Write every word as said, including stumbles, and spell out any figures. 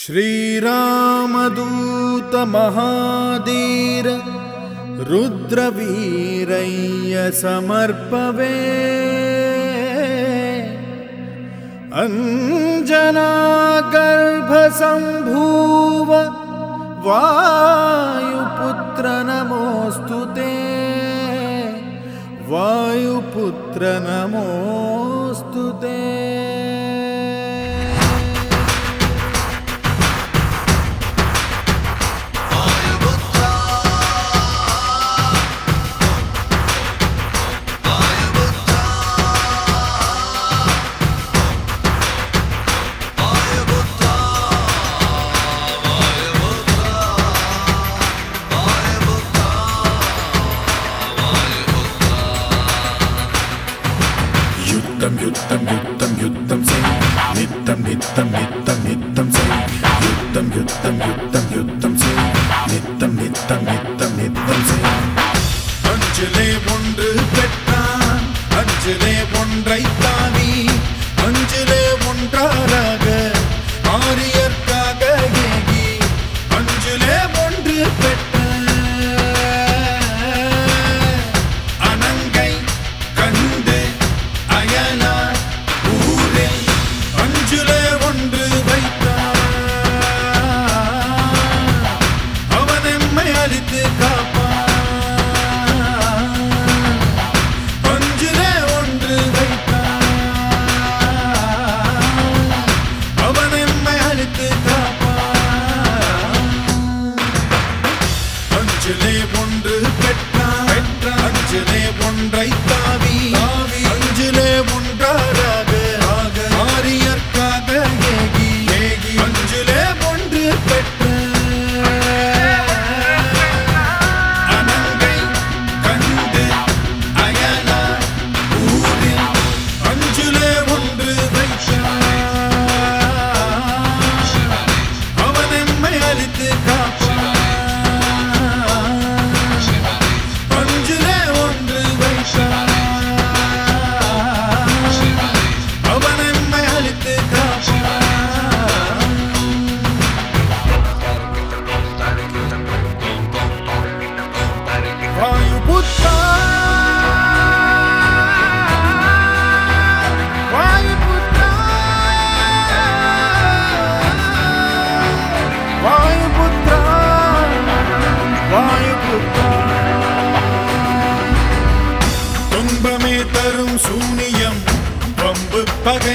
श्रीरामदूत महाधीर रुद्रवीरय्य समर्पवे अंजनागर्भसम्भूव वायुपुत्र नमोस्तुते वायुपुत्र नमोस्तुते। युद्धम युद्धम युद्धम युद्धम से नित्यम नित्यम नित्यम नित्यम से युद्धम युद्धम युद्धम युद्धम से नित्यम नित्यम नित्यम नित्यम से அஞ்சிலே ஒன்று பெற்றான் அஞ்சிலே ஒன்றை தாவி அஞ்சிலே ஒன்றாராக ஆரியர்க்காக ஏகி அஞ்சிலே ஒன்று பெற்ற அனங்கை கண்டு அயனார் ஊரில் அஞ்சிலே ஒன்று வைத்தான் அவன் எம்மை அழித்து காப்பான் அஞ்சிலே ஒன்று பெற்றான் அஞ்சிலே ஒன்றை தாவி அஞ்சிலே ஒன்றாராக ஆரியர்க்காக ஏகி ஏகி அஞ்சிலே ஒன்று பெற்ற அனங்கை கண்டு அயனார் ஊரில் அஞ்சிலே ஒன்று வைத்தான் அவன் எம்மை அழித்து காப்பான் துன்பமே தரும் சூனியம் வம்பு பகை